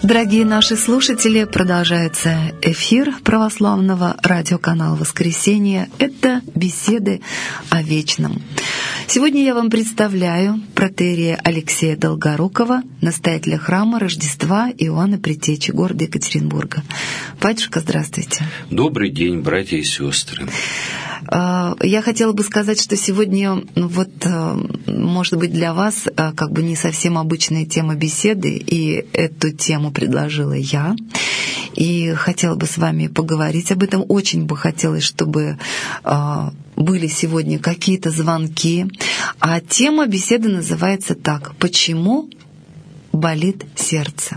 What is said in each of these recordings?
Дорогие наши слушатели, продолжается эфир православного радиоканала «Воскресенье». Это беседы о вечном. Сегодня я вам представляю протоиерея Алексея Долгорукова, настоятеля храма Рождества Иоанна Предтечи города Екатеринбурга. Батюшка, здравствуйте. Добрый день, братья и сестры. Я хотела бы сказать, что сегодня, может быть, для вас как бы не совсем обычная тема беседы, и эту тему предложила я. И хотела бы с вами поговорить об этом. Очень бы хотелось, чтобы были сегодня какие-то звонки. А тема беседы называется так: «Почему болит сердце?».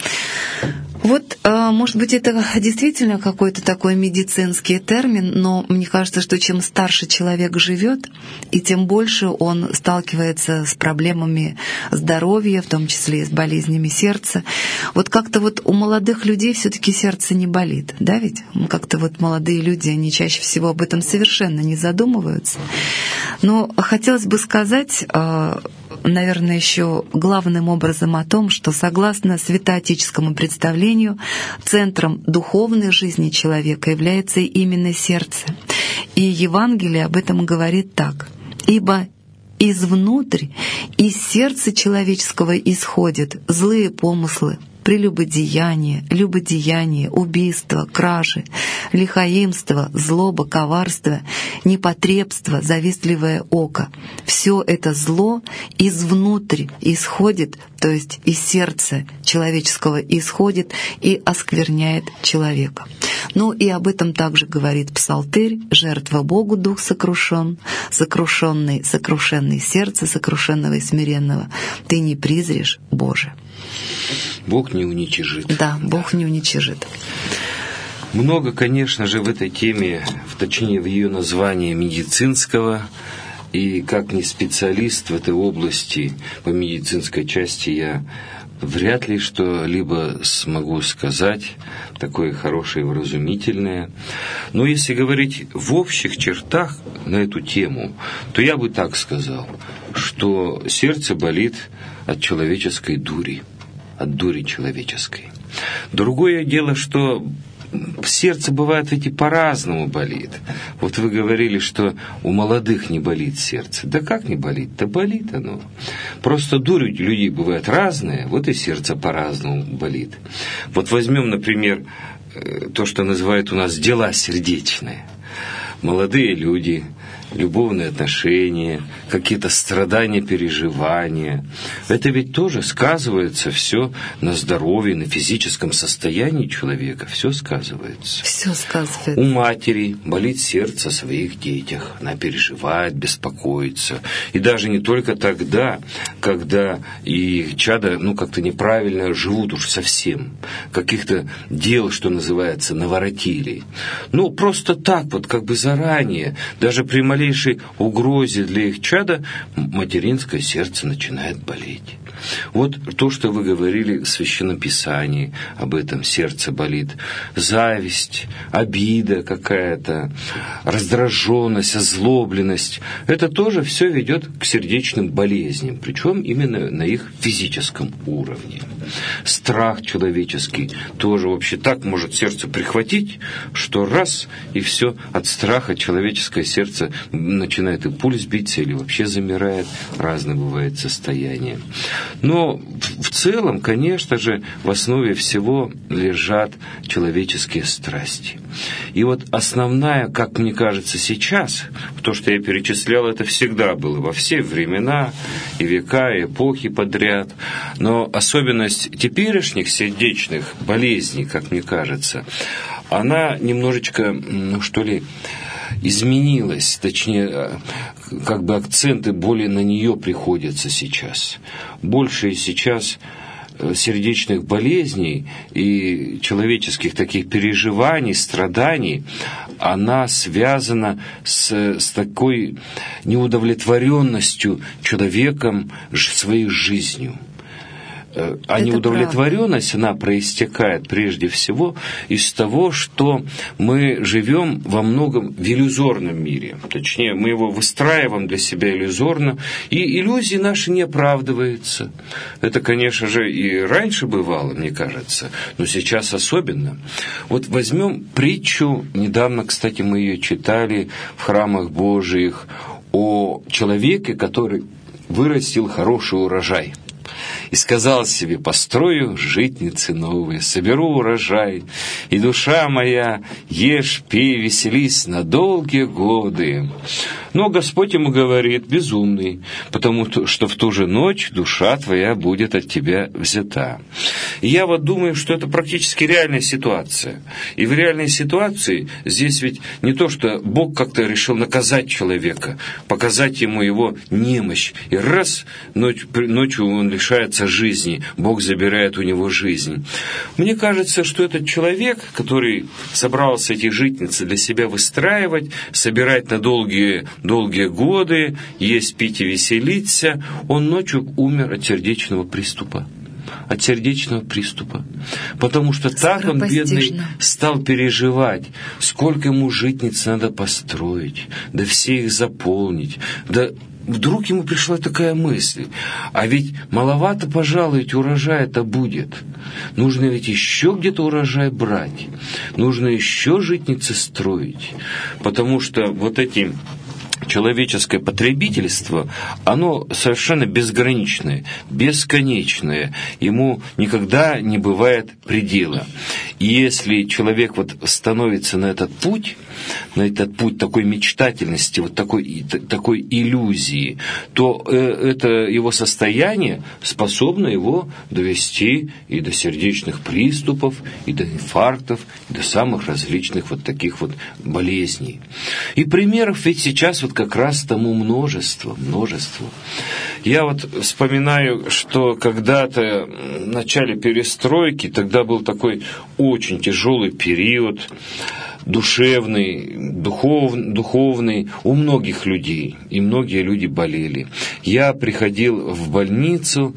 Может быть, это действительно какой-то такой медицинский термин, но мне кажется, что чем старше человек живет, и тем больше он сталкивается с проблемами здоровья, в том числе и с болезнями сердца. Как-то у молодых людей все-таки сердце не болит, да ведь? Как-то молодые люди, они чаще всего об этом совершенно не задумываются. Но хотелось бы сказать, наверное, еще главным образом о том, что согласно святоотеческому представлению, центром духовной жизни человека является именно сердце. И Евангелие об этом говорит так: «Ибо извнутрь, из сердца человеческого исходят злые помыслы, прелюбодеяние, любодеяние, убийство, кражи, лихаимство, злоба, коварство, непотребство, завистливое око. Все это зло извнутрь исходит, то есть из сердца человеческого исходит и оскверняет человека». И об этом также говорит Псалтырь: «Жертва Богу дух сокрушен, сокрушенный сердце сокрушенного и смиренного ты не презришь, Боже». Бог не уничижит. Да, Бог не уничижит. Много, конечно же, в этой теме, точнее в ее названии медицинского, и как не специалист в этой области по медицинской части я вряд ли что-либо смогу сказать такое хорошее и вразумительное. Но если говорить в общих чертах на эту тему, то я бы так сказал, что сердце болит от человеческой дури, от дури человеческой. Другое дело, что сердце бывает ведь и по-разному болит. Вы говорили, что у молодых не болит сердце. Да как не болит? Да болит оно. Просто дурь у людей бывает разная, и сердце по-разному болит. Возьмем, например, то, что называют у нас дела сердечные. Молодые люди, любовные отношения, какие-то страдания, переживания. Это ведь тоже сказывается все на здоровье, на физическом состоянии человека. Все сказывается. Все сказывается. У матери болит сердце о своих детях. Она переживает, беспокоится. И даже не только тогда, когда их чада как-то неправильно живут уж совсем. Каких-то дел, что называется, наворотили. Просто так как бы заранее, даже при малейшей угрозе для их чада, материнское сердце начинает болеть. То, что вы говорили в Священном Писании, об этом сердце болит. Зависть, обида какая-то, раздраженность, озлобленность. Это тоже все ведет к сердечным болезням, причем именно на их физическом уровне. Страх человеческий тоже вообще так может сердце прихватить, что раз, и все, от страха человеческое сердце начинает и пульс биться, или вообще замирает. Разные бывают состояния. Но в целом, конечно же, в основе всего лежат человеческие страсти. И основная, как мне кажется, сейчас, то, что я перечислял, это всегда было во все времена, и века, и эпохи подряд. Но особенность теперешних сердечных болезней, как мне кажется, она немножечко, изменилась, точнее, как бы акценты более на нее приходятся сейчас. Больше сейчас сердечных болезней и человеческих таких переживаний, страданий, она связана с такой неудовлетворенностью человеком своей жизнью. А неудовлетворенность, она проистекает прежде всего из того, что мы живем во многом в иллюзорном мире. Точнее, мы его выстраиваем для себя иллюзорно, и иллюзии наши не оправдываются. Это, конечно же, и раньше бывало, мне кажется, но сейчас особенно. Вот возьмем притчу, недавно, кстати, мы ее читали в храмах Божиих, о человеке, который вырастил хороший урожай. И сказал себе: построю житницы новые, соберу урожай, и душа моя, ешь, пей, веселись на долгие годы. Но Господь ему говорит: безумный, потому что в ту же ночь душа твоя будет от тебя взята. И я вот думаю, что это практически реальная ситуация. И в реальной ситуации здесь ведь не то, что Бог как-то решил наказать человека, показать ему его немощь, и раз ночью он лишается жизни, Бог забирает у него жизнь. Мне кажется, что этот человек, который собрался эти житницы для себя выстраивать, собирать на долгие годы, есть, пить и веселиться, он ночью умер от сердечного приступа. Потому что так он, бедный, стал переживать, сколько ему житниц надо построить, да все их заполнить, да вдруг ему пришла такая мысль: а ведь маловато, пожалуй, ведь урожая-то будет. Нужно ведь еще где-то урожай брать, нужно еще житницы строить, потому что вот эти человеческое потребительство, оно совершенно безграничное, бесконечное. Ему никогда не бывает предела. И если человек вот становится на этот путь такой мечтательности, вот такой иллюзии, то это его состояние способно его довести и до сердечных приступов, и до инфарктов, и до самых различных вот таких вот болезней. И примеров ведь сейчас вот как раз тому множество. Я вот вспоминаю, что когда-то в начале перестройки, тогда был такой очень тяжелый период, душевный, духовный у многих людей, и многие люди болели. Я приходил в больницу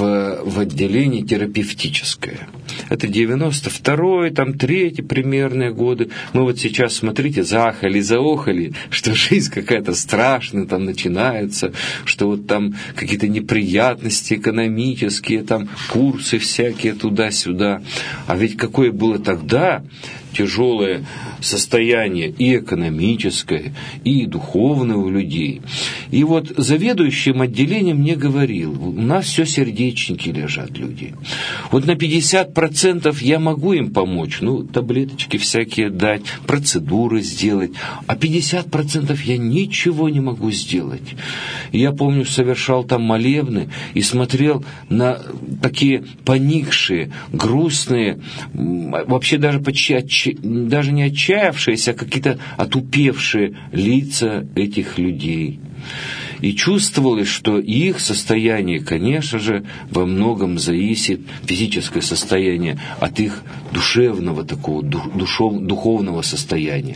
в отделение терапевтическое. Это 92-й, там 3-й примерные годы. Мы вот сейчас, смотрите, заохали, что жизнь какая-то страшная там начинается, что вот там какие-то неприятности экономические, там курсы всякие туда-сюда. А ведь какое было тогда тяжелое состояние и экономическое, и духовное у людей. И вот заведующим отделением мне говорил: у нас все сердечники лежат люди. Вот на 50% я могу им помочь, таблеточки всякие дать, процедуры сделать, а 50% я ничего не могу сделать. И я помню, совершал там молебны и смотрел на такие поникшие, грустные, вообще даже почти даже не отчаявшиеся, а какие-то отупевшие лица этих людей. И чувствовалось, что их состояние, конечно же, во многом зависит, физическое состояние, от их душевного такого, духовного состояния.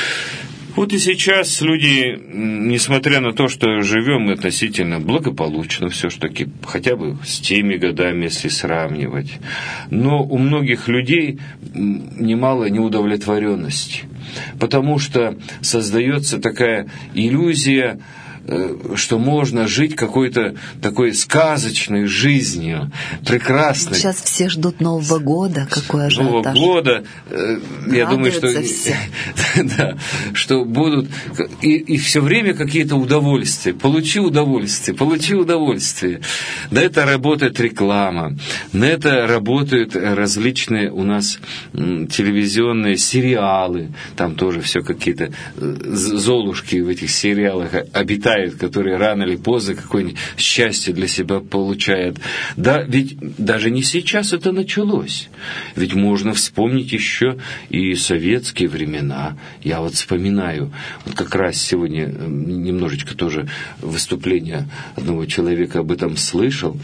Вот и сейчас люди, несмотря на то, что живем относительно благополучно все-таки, хотя бы с теми годами, если сравнивать, но у многих людей немало неудовлетворенности, потому что создается такая иллюзия, что можно жить какой-то такой сказочной жизнью, прекрасной. Сейчас все ждут Нового года, какой ажиотаж. Нового года, я думаю, что да, что будут и все время какие-то удовольствия. Получи удовольствие. На это работает реклама, на это работают различные у нас телевизионные сериалы, там тоже все какие-то золушки в этих сериалах обитают, которые рано или поздно какое-нибудь счастье для себя получают. Да, ведь даже не сейчас это началось. Ведь можно вспомнить еще и советские времена. Я вот вспоминаю, вот как раз сегодня немножечко тоже выступление одного человека об этом слышал,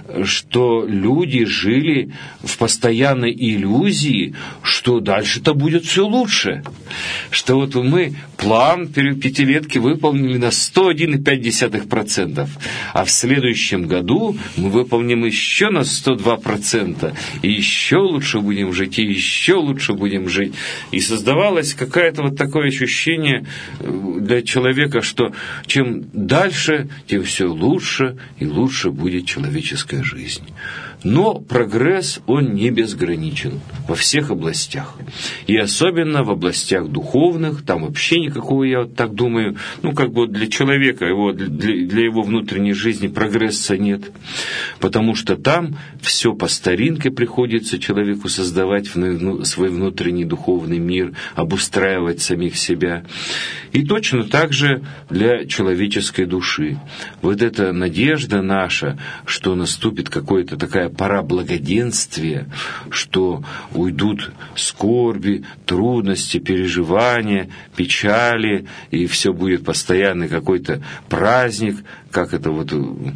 что люди жили в постоянной иллюзии, что дальше-то будет все лучше. Что вот мы план пятилетки выполнили на 110%, 101,5%. А в следующем году мы выполним еще на 102%. И еще лучше будем жить, и еще лучше будем жить. И создавалось какое-то вот такое ощущение для человека, что чем дальше, тем все лучше и лучше будет человеческая жизнь. Но прогресс, он не безграничен во всех областях. И особенно в областях духовных, там вообще никакого, я вот так думаю, для человека, для его внутренней жизни прогресса нет. Потому что там все по старинке приходится человеку создавать свой внутренний духовный мир, обустраивать самих себя. И точно так же для человеческой души. Вот эта надежда наша, что наступит какая-то такая пора благоденствия, что уйдут скорби, трудности, переживания, печали, и все будет постоянный какой-то праздник, как это вот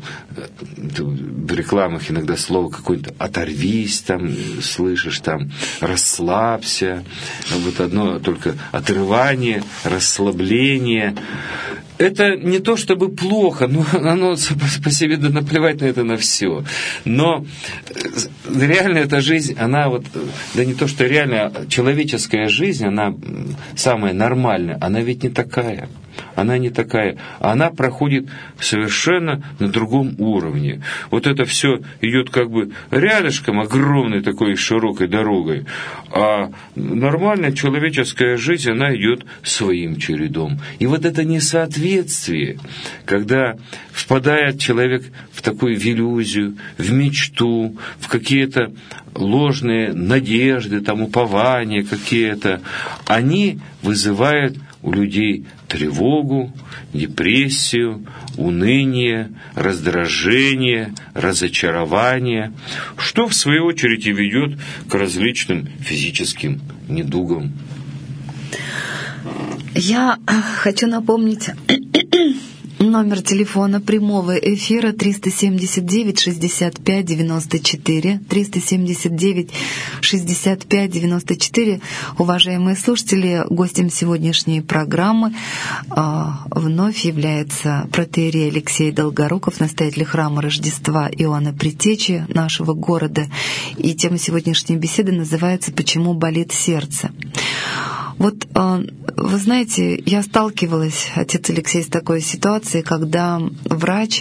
в рекламах иногда слово какое-то «оторвись», там, слышишь, там, «расслабься», вот одно только отрывание, расслабление. Это не то чтобы плохо, но оно по себе да наплевать на это на все. Но реально эта жизнь, она вот, да не то что реально, человеческая жизнь, она самая нормальная, она ведь не такая. Она не такая, она проходит совершенно на другом уровне. Вот это все идет как бы рядышком, огромной такой широкой дорогой, а нормальная человеческая жизнь, она идет своим чередом. И вот это несоответствие, когда впадает человек в такую иллюзию, в мечту, в какие-то ложные надежды, там, упования какие-то, они вызывают у людей тревогу, депрессию, уныние, раздражение, разочарование, что в свою очередь и ведет к различным физическим недугам. Я хочу напомнить номер телефона прямого эфира 379-65-94, 379-65-94. Уважаемые слушатели, гостем сегодняшней программы вновь является протоиерей Алексей Долгоруков, настоятель храма Рождества Иоанна Предтечи нашего города. И тема сегодняшней беседы называется «Почему болит сердце?». Вот, вы знаете, я сталкивалась, отец Алексей, с такой ситуацией, когда врач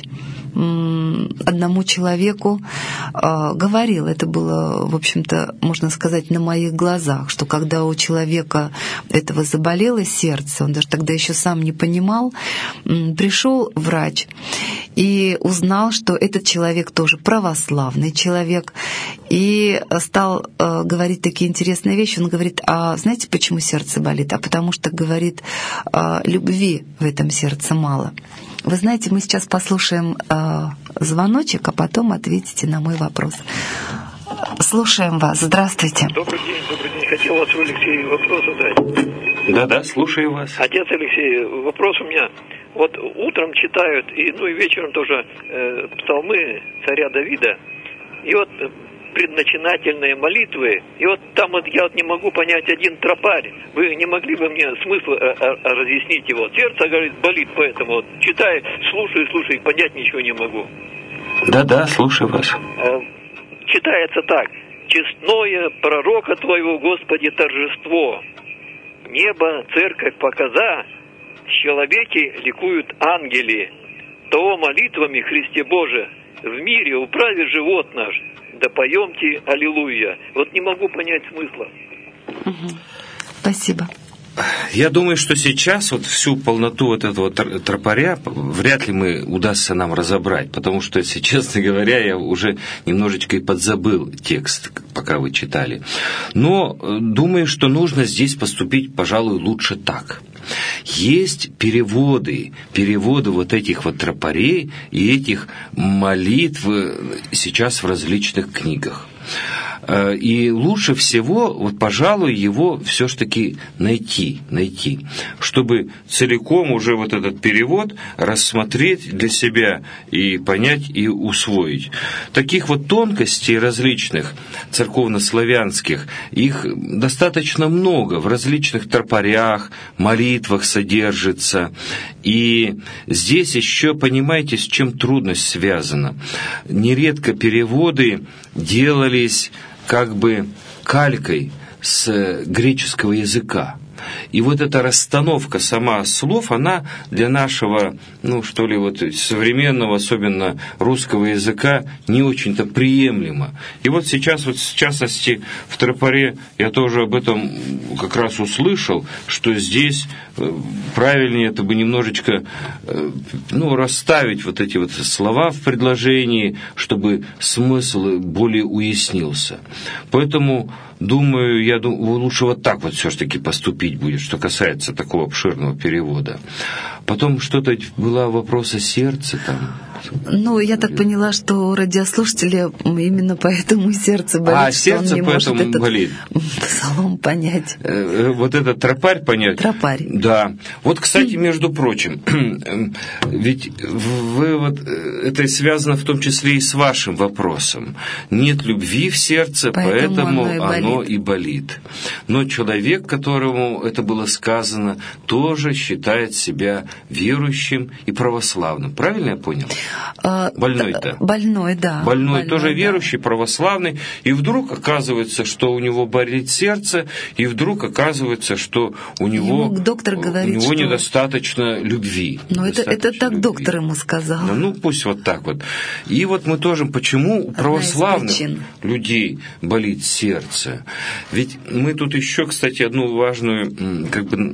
одному человеку говорил, это было, в общем-то, можно сказать, на моих глазах, что когда у человека этого заболело сердце, он даже тогда еще сам не понимал, пришел врач и узнал, что этот человек тоже православный человек, и стал говорить такие интересные вещи. Он говорит: а знаете, почему сердце болит? А потому что, говорит, любви в этом сердце мало. Вы знаете, мы сейчас послушаем звоночек, а потом ответите на мой вопрос. Слушаем вас. Здравствуйте. Добрый день. Хотел вас, Алексей, вопрос задать. Да, слушаю вас. Отец Алексей, вопрос у меня. Вот утром читают, и вечером тоже псалмы царя Давида, и вот предначинательные молитвы, и вот там вот я не могу понять один тропарь. Вы не могли бы мне смысл разъяснить его? Сердце, говорит, болит, поэтому вот читаю, слушаю, понять ничего не могу. Да, слушаю вас. Читается так: «Честное пророка Твоего, Господи, торжество. Небо, церковь показа, в человеке ликуют ангели. То молитвами, Христе Боже, в мире управи живот наш, да поемте аллилуйя». Вот не могу понять смысла. Спасибо. Я думаю, что сейчас вот всю полноту вот этого тропаря вряд ли удастся нам разобрать, потому что, если честно говоря, я уже немножечко и подзабыл текст, пока вы читали. Но думаю, что нужно здесь поступить, пожалуй, лучше так. Есть переводы вот этих вот тропарей и этих молитв сейчас в различных книгах. И лучше всего, вот, пожалуй, его все-таки найти, чтобы целиком уже вот этот перевод рассмотреть для себя и понять, и усвоить. Таких вот тонкостей различных, церковнославянских, их достаточно много, в различных тропарях, молитвах содержится. И здесь еще, понимаете, с чем трудность связана. Нередко переводы делались как бы калькой с греческого языка. И вот эта расстановка сама слов, она для нашего, современного, особенно русского языка, не очень-то приемлема. И вот сейчас, в частности, в тропаре я тоже об этом как раз услышал, что здесь правильнее это бы немножечко, расставить вот эти вот слова в предложении, чтобы смысл более уяснился. Поэтому думаю, лучше вот так вот все-таки поступить будет, что касается такого обширного перевода. Потом что-то было вопрос о сердце там. Я так поняла, что у радиослушателя именно поэтому сердце болит, что сердце он не может этот болит. Псалом понять. Вот этот тропарь понять. Тропарь. Да. Вот, кстати, между прочим, ведь это связано в том числе и с вашим вопросом. Нет любви в сердце, поэтому оно и болит. Но человек, которому это было сказано, тоже считает себя верующим и православным. Правильно я понял? Больной-то. Больной, да. Больной тоже верующий, православный, и вдруг оказывается, что у него болит сердце, и вдруг оказывается, что у него недостаточно любви. Но это так доктор ему сказал. Пусть вот так вот. И вот мы тоже, почему у православных людей болит сердце? Ведь мы тут еще, кстати, одну важную,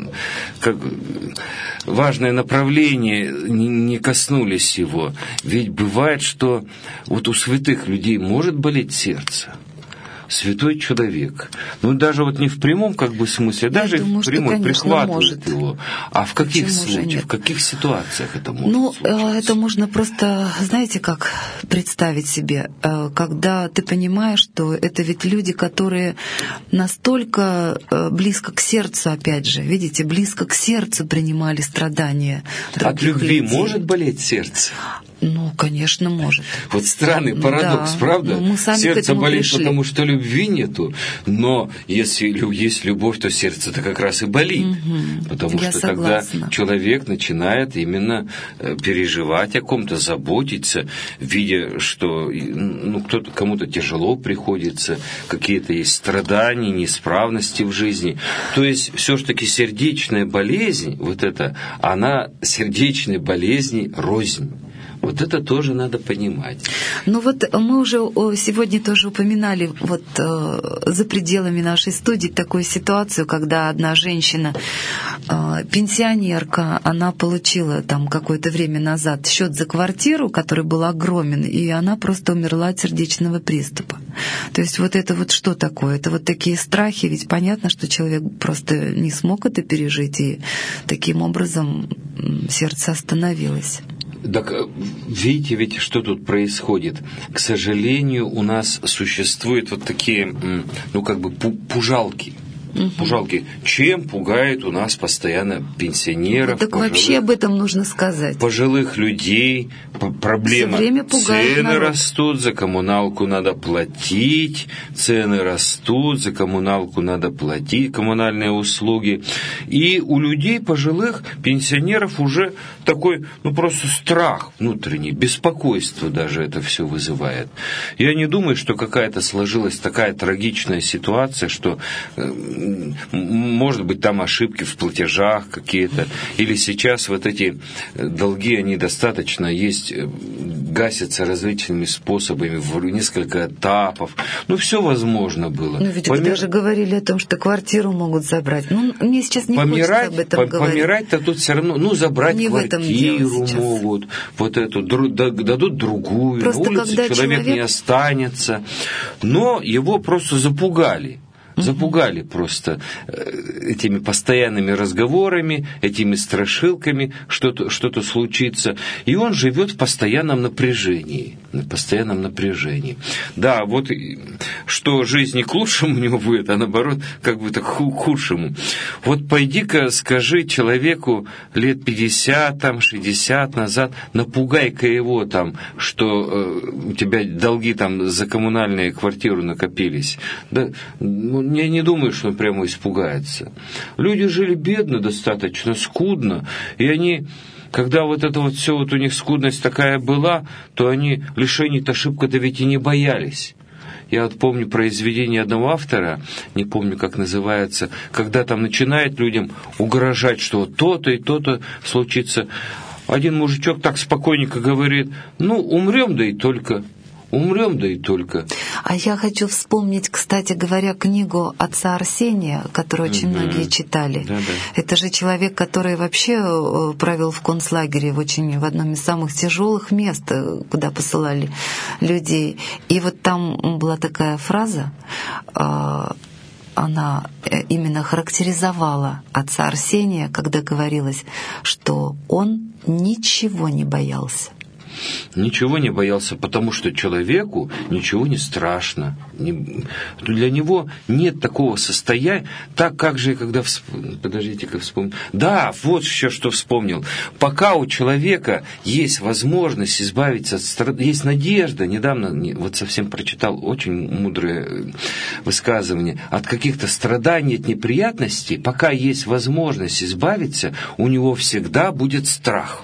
важное направление не коснулись его. Ведь бывает, что вот у святых людей может болеть сердце. Святой человек. Даже вот не в прямом смысле, даже в прямом прихватывает его. А в каких случаях, в каких ситуациях это может случиться? Это можно просто, знаете, как представить себе, когда ты понимаешь, что это ведь люди, которые настолько близко к сердцу, опять же, видите, близко к сердцу принимали страдания других людей. От любви может болеть сердце? Конечно, может. Вот странный парадокс, правда? Мы сами сердце болит, пришли. Потому что любви нету, но если есть любовь, то сердце-то как раз и болит. Потому что согласна. Тогда человек начинает именно переживать о ком-то, заботиться, видя, что кому-то тяжело приходится, какие-то есть страдания, неисправности в жизни. То есть все-таки сердечная болезнь, она сердечной болезни рознь. Вот это тоже надо понимать. Мы уже сегодня тоже упоминали за пределами нашей студии такую ситуацию, когда одна женщина, пенсионерка, она получила там какое-то время назад счет за квартиру, который был огромен, и она просто умерла от сердечного приступа. То есть это что такое? Это такие страхи, ведь понятно, что человек просто не смог это пережить, и таким образом сердце остановилось. Так видите, ведь что тут происходит? К сожалению, у нас существуют такие, пужалки. Пужалки. Чем пугает у нас постоянно пенсионеров? Так вообще об этом нужно сказать. Пожилых людей, проблема. Цены растут, за коммуналку надо платить, цены растут, за коммуналку надо платить, коммунальные услуги. И у людей пожилых, пенсионеров уже такой, просто страх внутренний, беспокойство даже это все вызывает. Я не думаю, что какая-то сложилась такая трагичная ситуация, что может быть, там ошибки в платежах какие-то, или сейчас эти долги, они достаточно есть, гасятся различными способами, в несколько этапов. Все возможно было. Ведь вы даже говорили о том, что квартиру могут забрать. Мне сейчас не хочется об этом говорить. Помирать-то тут все равно, забрать не квартиру могут, дадут другую, просто на улице человек не останется. Но его просто запугали. Запугали просто этими постоянными разговорами, этими страшилками, что-то случится. И он живет в постоянном напряжении. в постоянном напряжении. Да, вот что жизнь не к лучшему у него будет, а наоборот, как бы так к худшему. Вот пойди-ка скажи человеку лет 50, там, 60 назад, напугай-ка его там, что у тебя долги там за коммунальную квартиру накопились. Да, ну, я не думаю, что он прямо испугается. Люди жили бедно достаточно, скудно, и они... Когда вот это вот все, вот у них скудность такая была, то они лишений-то шибко-то ведь и не боялись. Я вот помню произведение одного автора, не помню, как называется, когда там начинает людям угрожать, что вот то-то и то-то случится. Один мужичок так спокойненько говорит: ну, умрем, да и только. Умрем, да и только. А я хочу вспомнить, кстати говоря, книгу отца Арсения, которую очень многие читали. Да. Это же человек, который вообще правил в концлагере в одном из самых тяжелых мест, куда посылали людей. И вот там была такая фраза, она именно характеризовала отца Арсения, когда говорилось, что он ничего не боялся. Ничего не боялся, потому что человеку ничего не страшно. Для него нет такого состояния, так как же, когда... Подождите-ка, вспомню. Да, вот еще что вспомнил. Пока у человека есть возможность избавиться от страданий, есть надежда, недавно вот совсем прочитал очень мудрое высказывание, от каких-то страданий, от неприятностей, пока есть возможность избавиться, у него всегда будет страх.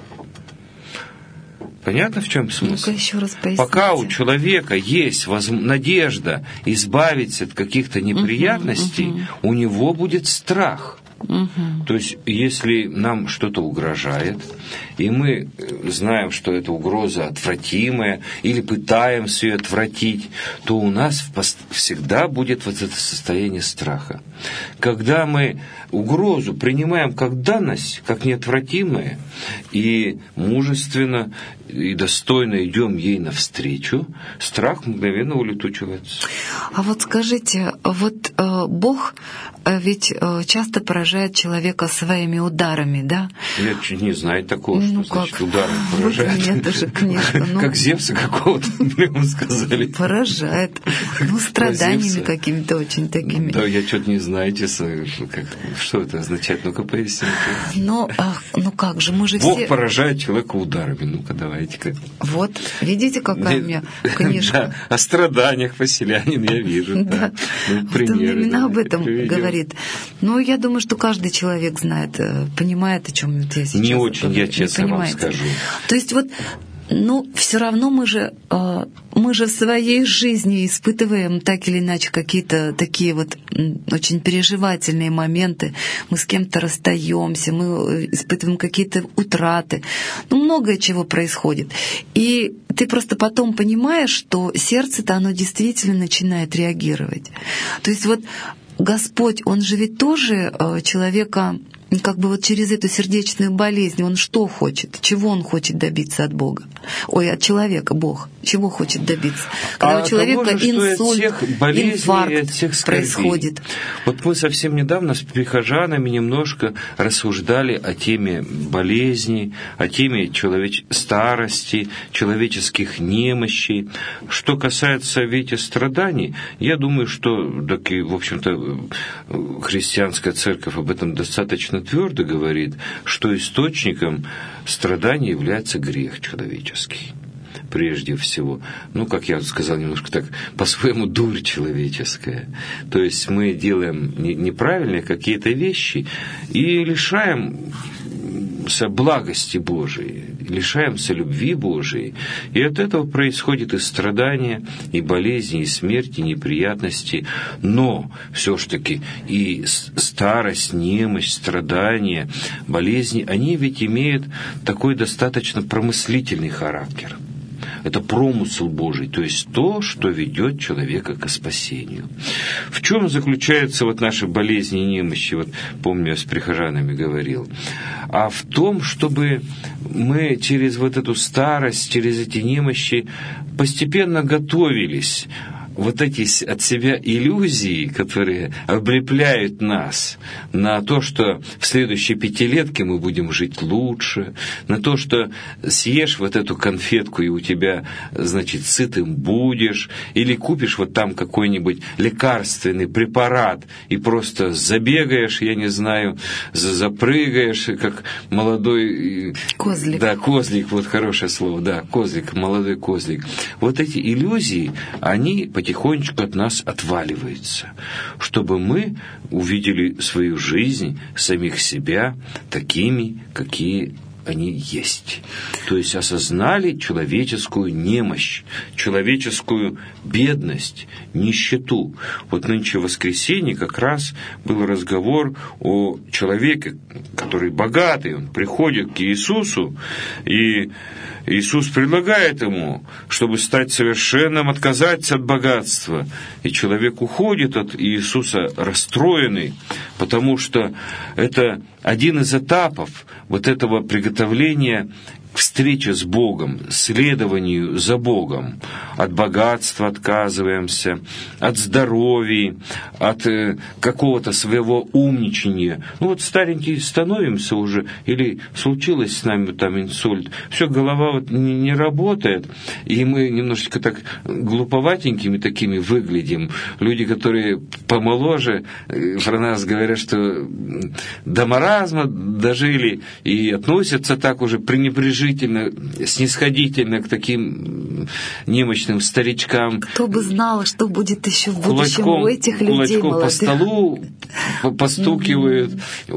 Понятно, в чем смысл? Ну-ка еще раз поясните. Пока у человека есть надежда избавиться от каких-то неприятностей, у него будет страх. То есть, если нам что-то угрожает, и мы знаем, что эта угроза отвратимая, или пытаемся ее отвратить, то у нас всегда будет вот это состояние страха. Когда мы угрозу принимаем как данность, как неотвратимое, и мужественно и достойно идем ей навстречу, страх мгновенно улетучивается. А вот скажите, вот Бог ведь часто поражает человека своими ударами, да? Я чуть не знаю такого, что значит ударом поражает. Вот нет даже, конечно. Как Зевса какого-то, прямо сказали. Поражает. Ну, страданиями какими-то очень такими. Да, я что-то не знаю, что это означает. Ну-ка, поясните. Ну как же, мы же Бог все... поражает человека ударами. Ну-ка, давайте-ка. Вот, видите, какая у меня книжка. Да, о страданиях поселянин я вижу. Да. Ну, примеры, именно об этом говорит. Ну, я думаю, что каждый человек знает, понимает, о чем я сейчас не очень, говорю. я честно вам скажу. То есть вот, ну, все равно мы же в своей жизни испытываем так или иначе какие-то такие вот очень переживательные моменты. Мы с кем-то расстаемся, мы испытываем какие-то утраты. Ну, многое чего происходит. И ты просто потом понимаешь, что сердце-то, оно действительно начинает реагировать. То есть вот Господь, Он же ведь тоже человека, как бы вот через эту сердечную болезнь, Он что хочет? Чего Он хочет добиться от Бога? Ой, от человека Бог. Чего хочет добиться? Когда у человека инсульт, инфаркт происходит. Вот мы совсем недавно с прихожанами немножко рассуждали о теме болезней, о теме старости, человеческих немощей. Что касается ведь страданий, я думаю, что, так и, в общем-то, христианская церковь об этом достаточно твердо говорит, что источником страданий является грех человеческий. Прежде всего, ну, как я сказал, немножко так, по-своему, дурь человеческая. То есть мы делаем неправильные какие-то вещи и лишаемся благости Божией, лишаемся любви Божией. И от этого происходит и страдания, и болезни, и смерти, и неприятности. Но все-таки и старость, немощь, страдания, болезни, они ведь имеют такой достаточно промыслительный характер. Это промысел Божий, то есть то, что ведет человека к спасению. В чем заключаются вот наши болезни и немощи? Вот помню, я с прихожанами говорил. А в том, чтобы мы через вот эту старость, через эти немощи постепенно готовились вот эти от себя иллюзии, которые облепляют нас на то, что в следующей пятилетке мы будем жить лучше, на то, что съешь вот эту конфетку, и у тебя, значит, сытым будешь, или купишь вот там какой-нибудь лекарственный препарат и просто забегаешь, я не знаю, запрыгаешь, как молодой... Козлик. Да, козлик, вот хорошее слово, да, козлик, молодой козлик. Вот эти иллюзии, они потихонечку от нас отваливаются, чтобы мы увидели свою жизнь, самих себя такими, какие они есть. То есть осознали человеческую немощь, человеческую бедность, нищету. Вот нынче в воскресенье как раз был разговор о человеке, который богатый, он приходит к Иисусу, и Иисус предлагает ему, чтобы стать совершенным, отказаться от богатства. И человек уходит от Иисуса расстроенный, потому что это один из этапов вот этого приготовления к встрече с Богом, следованию за Богом. От богатства отказываемся, от здоровья, от какого-то своего умничания. Ну вот старенькие становимся уже, или случилось с нами там инсульт, все, голова вот не работает, и мы немножечко так глуповатенькими такими выглядим. Люди, которые помоложе, про нас говорят, что до маразма дожили, и относятся так уже пренебрежительно, снисходительно к таким немощным старичкам. Кто бы знал, что будет еще в будущем у этих людей кулачком молодых. по столу постукивают,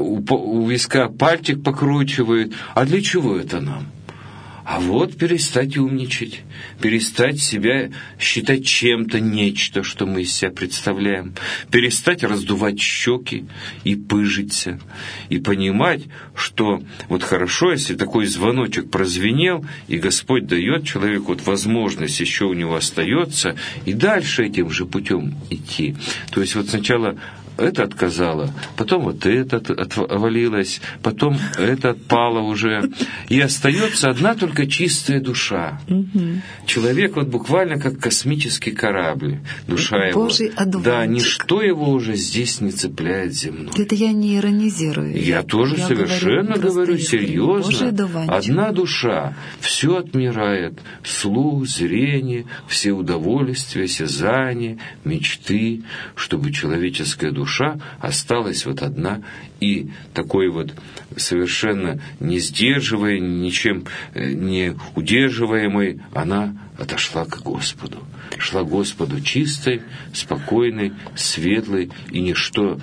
у виска пальчик покручивают. А для чего это нам? А вот перестать умничать, перестать себя считать чем-то, нечто, что мы из себя представляем, перестать раздувать щеки и пыжиться, и понимать, что вот хорошо, если такой звоночек прозвенел, и Господь дает человеку вот возможность, еще у него остается, и дальше этим же путем идти. То есть вот сначала это отказало, потом вот это отвалилось, потом это отпало уже. И остается одна только чистая душа. Человек вот буквально как космический корабль. Душа его. Божий одуванчик. Да, ничто его уже здесь не цепляет земной. Это я не иронизирую. Я тоже совершенно говорю серьезно. Одна душа все отмирает. Слух, зрение, все удовольствия, осязания, мечты, чтобы человеческая душа осталась вот одна, и такой вот совершенно не сдерживая, ничем не удерживаемой, она отошла к Господу. Шла к Господу чистой, спокойной, светлой, и ничто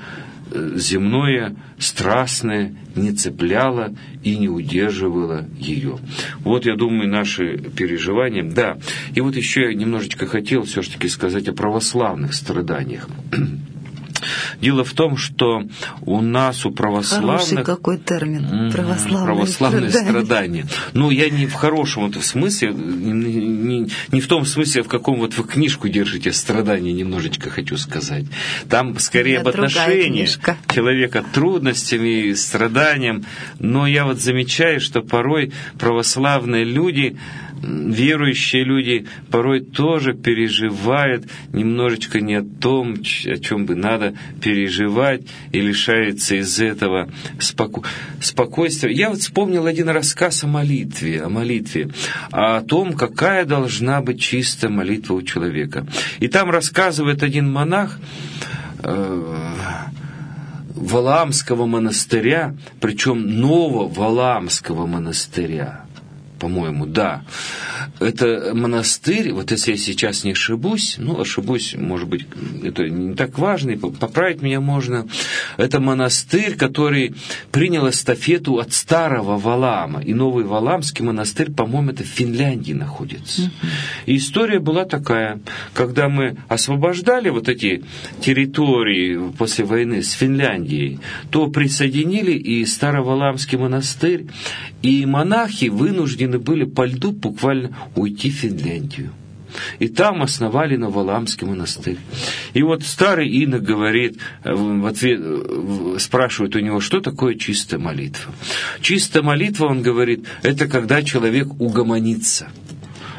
земное, страстное не цепляло и не удерживало ее. Вот, я думаю, наши переживания. Да, и вот еще я немножечко хотел все-таки сказать о православных страданиях. Дело в том, что у нас, у православных... Хороший какой термин. Православные страдания. Ну, я не в хорошем это смысле, не в том смысле, в каком вот вы книжку держите «Страдания», немножечко хочу сказать. Там скорее об отношении человека к трудностям и страданиям. Но я вот замечаю, что порой православные люди, верующие люди, порой тоже переживают немножечко не о том, о чем бы надо переживать, и лишается из этого спокойствия. Я вот вспомнил один рассказ о молитве, о том, какая должна быть чистая молитва у человека. И там рассказывает один монах Валаамского монастыря, причем Нововалаамского монастыря, по-моему, да. Это монастырь, вот если я сейчас не ошибусь, может быть, это не так важно, и поправить меня можно. Это монастырь, который принял эстафету от старого Валаама. И Новый Валаамский монастырь, по-моему, это в Финляндии находится. И история была такая, когда мы освобождали вот эти территории после войны с Финляндией, то присоединили и Старовалаамский монастырь, и монахи вынуждены были по льду буквально уйти в Финляндию. И там основали Нововалаамский монастырь. И вот старый инок говорит, в ответ спрашивают у него, что такое чистая молитва. Чистая молитва, он говорит, это когда человек угомонится.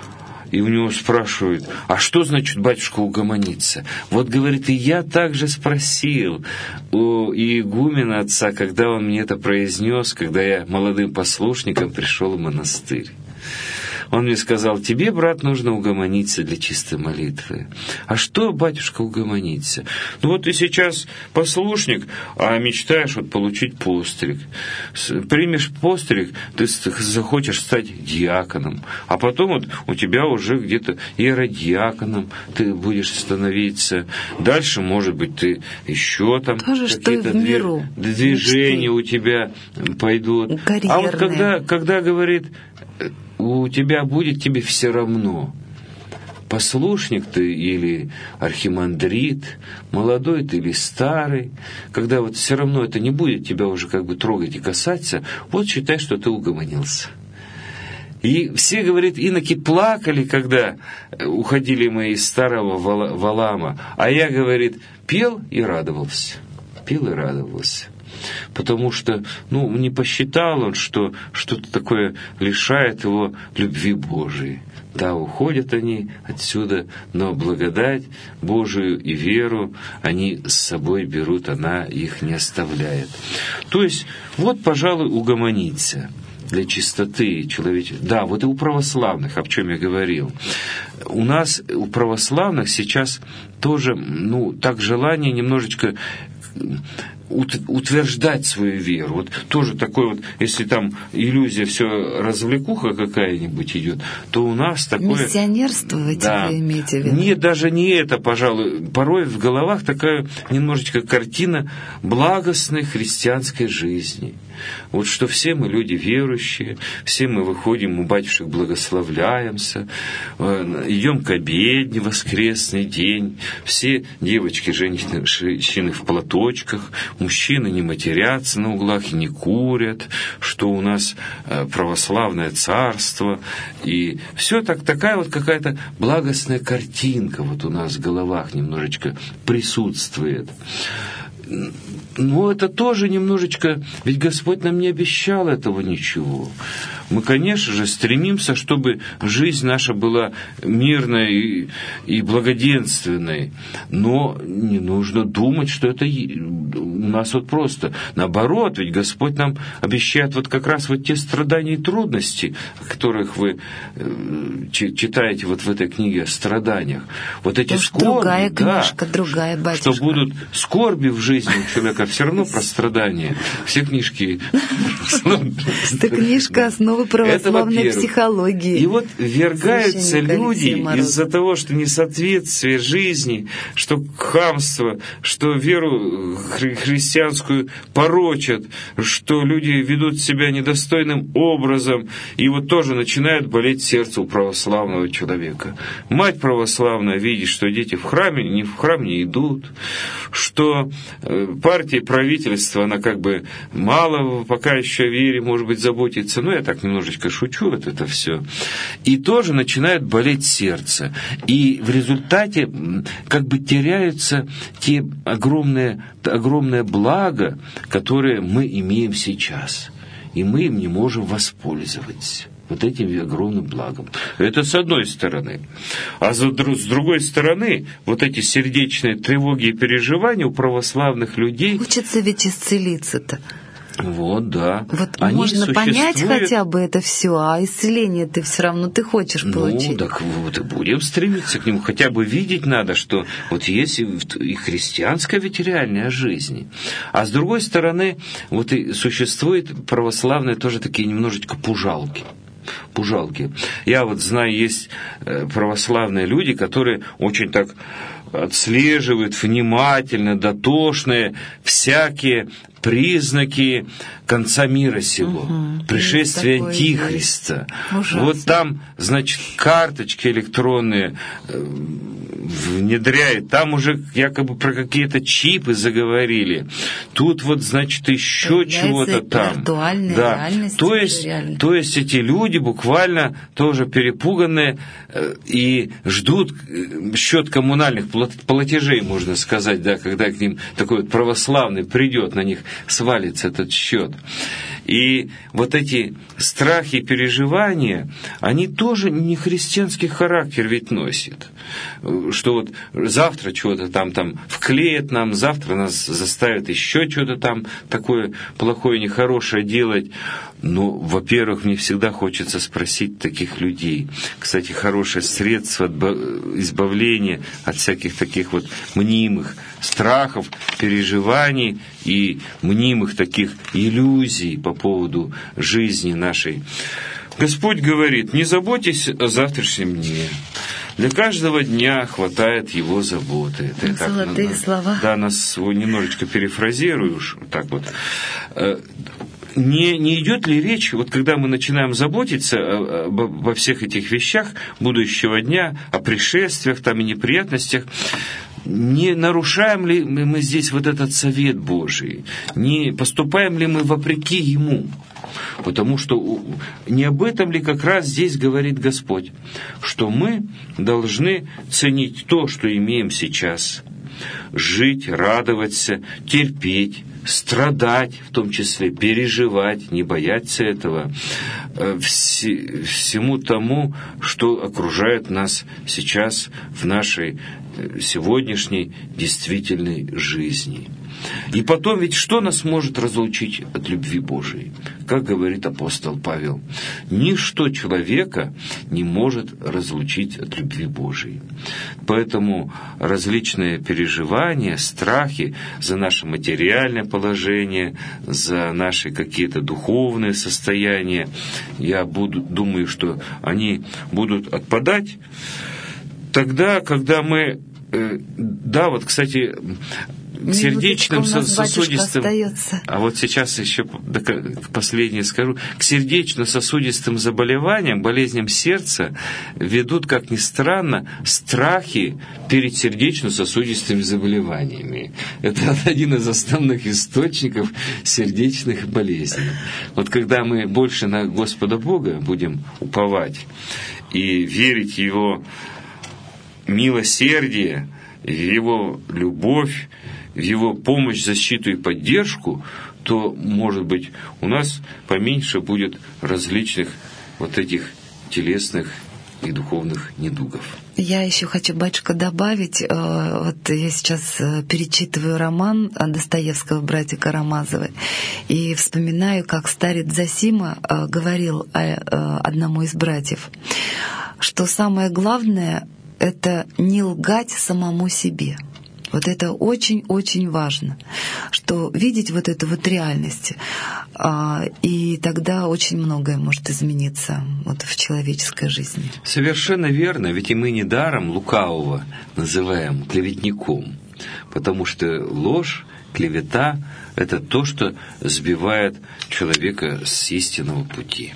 И у него спрашивают: а что значит, батюшка, угомониться? Вот, говорит, и я также спросил у игумена отца, когда он мне это произнес, когда я молодым послушником пришел в монастырь. Он мне сказал: тебе, брат, нужно угомониться для чистой молитвы. А что, батюшка, угомониться? Ну вот ты сейчас послушник, а мечтаешь вот получить постриг. Примешь постриг, ты захочешь стать диаконом. А потом вот у тебя уже где-то иеродиаконом ты будешь становиться. Дальше, может быть, ты еще там тоже какие-то движения у тебя пойдут. Карьерные. А вот когда говорит: у тебя будет, тебе все равно, послушник ты или архимандрит, молодой ты или старый, когда вот все равно это не будет тебя уже как бы трогать и касаться, вот считай, что ты угомонился. И все, говорит, иноки плакали, когда уходили мы из старого Валаама, а я, говорит, пел и радовался. Потому что, не посчитал он, что что-то такое лишает его любви Божией. Да, уходят они отсюда, но благодать Божию и веру они с собой берут, она их не оставляет. То есть, вот, пожалуй, угомониться для чистоты человечества. Да, вот и у православных, о чем я говорил. У нас, у православных сейчас тоже, так желание немножечко утверждать свою веру. Вот тоже такой вот, если там иллюзия, все развлекуха какая-нибудь идет, то у нас такое... Миссионерство вы имеете в виду? Нет, даже не это, пожалуй. Порой в головах такая немножечко картина благостной христианской жизни. Вот что все мы люди верующие, все мы выходим, у батюшек благословляемся, идем к обедне, воскресный день, все девочки, женщины в платочках, мужчины не матерятся на углах и не курят, что у нас православное царство, и все такая вот какая-то благостная картинка вот у нас в головах немножечко присутствует. Но это тоже немножечко, ведь Господь нам не обещал этого ничего. Мы, конечно же, стремимся, чтобы жизнь наша была мирной и благоденственной, но не нужно думать, что это у нас вот просто. Наоборот, ведь Господь нам обещает вот как раз вот те страдания и трудности, о которых вы читаете вот в этой книге о страданиях. Вот эти скорби, другая книжка, другая, батюшка. Что будут скорби в жизни у человека, все равно про страдания. Все книжки... Это книжка «Основы православной психологии». И вот ввергаются люди из-за того, что несоответствие жизни, что хамство, что веру христианскую порочат, что люди ведут себя недостойным образом, и вот тоже начинает болеть сердце у православного человека. Мать православная видит, что дети в храм не идут, что партия, правительство, она как бы мало пока еще о вере, может быть, заботится. Я так немножечко шучу, вот это все. И тоже начинает болеть сердце. И в результате как бы теряются те огромные блага, которые мы имеем сейчас. И мы им не можем воспользоваться. Вот этим огромным благом. Это с одной стороны. А с другой стороны, вот эти сердечные тревоги и переживания у православных людей... Хочется ведь исцелиться-то. Вот, да. Вот они можно понять хотя бы это все, а исцеление ты все равно ты хочешь получить. Так вот и будем стремиться к нему. Хотя бы видеть надо, что вот есть и христианская ведь реальная жизнь. А с другой стороны, вот и существует православные тоже такие немножечко пужалки. Я вот знаю, есть православные люди, которые очень так отслеживают внимательно, дотошные всякие признаки конца мира сего, пришествия Антихриста. Вот там, значит, карточки электронные внедряют, там уже якобы про какие-то чипы заговорили. Тут вот, значит, еще чего-то там. Да. То есть эти люди буквально тоже перепуганные и ждут счет коммунальных платежей, можно сказать, да, когда к ним такой вот православный придет на них свалится этот счет. И вот эти страхи и переживания, они тоже не христианский характер ведь носят. Что вот завтра что-то там вклеят нам, завтра нас заставят еще что-то там такое плохое, нехорошее делать. Ну, во-первых, мне всегда хочется спросить таких людей. Кстати, хорошее средство избавления от всяких таких вот мнимых страхов, переживаний и мнимых таких иллюзий по поводу жизни нашей. Господь говорит: не заботьтесь о завтрашнем дне. Для каждого дня хватает его заботы. Это золотые слова. Да, нас немножечко перефразирую, так вот. Не идет ли речь, вот когда мы начинаем заботиться обо всех этих вещах будущего дня, о пришествиях там и неприятностях, не нарушаем ли мы здесь вот этот совет Божий? Не поступаем ли мы вопреки Ему? Потому что не об этом ли как раз здесь говорит Господь, что мы должны ценить то, что имеем сейчас, жить, радоваться, терпеть, страдать, в том числе переживать, не бояться этого, всему тому, что окружает нас сейчас в нашей сегодняшней действительной жизни. И потом ведь что нас может разлучить от любви Божией? Как говорит апостол Павел, ничто человека не может разлучить от любви Божией. Поэтому различные переживания, страхи за наше материальное положение, за наши какие-то духовные состояния, я думаю, что они будут отпадать тогда, когда мы... Да, вот, кстати... К сердечным сосудистым, а вот сейчас еще последнее скажу, к сердечно-сосудистым заболеваниям, болезням сердца ведут, как ни странно, страхи перед сердечно-сосудистыми заболеваниями. Это один из основных источников сердечных болезней. Вот когда мы больше на Господа Бога будем уповать и верить в Его милосердие, в Его любовь, в Его помощь, защиту и поддержку, то, может быть, у нас поменьше будет различных вот этих телесных и духовных недугов. Я еще хочу, батюшка, добавить, вот я сейчас перечитываю роман Достоевского «Братья Карамазовы» и вспоминаю, как старец Зосима говорил одному из братьев, что самое главное — это не лгать самому себе. Вот это очень-очень важно, что видеть вот эту вот реальность, и тогда очень многое может измениться вот в человеческой жизни. Совершенно верно, ведь и мы недаром лукавого называем клеветником, потому что ложь, клевета — это то, что сбивает человека с истинного пути.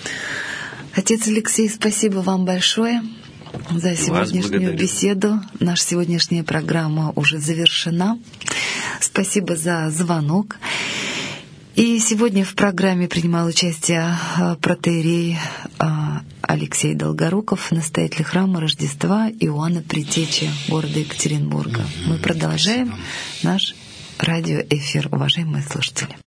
Отец Алексей, спасибо вам большое за сегодняшнюю беседу. Наша сегодняшняя программа уже завершена. Спасибо за звонок. И сегодня в программе принимал участие протоиерей Алексей Долгоруков, настоятель храма Рождества Иоанна Предтечи города Екатеринбурга. Мы продолжаем наш радиоэфир, уважаемые слушатели.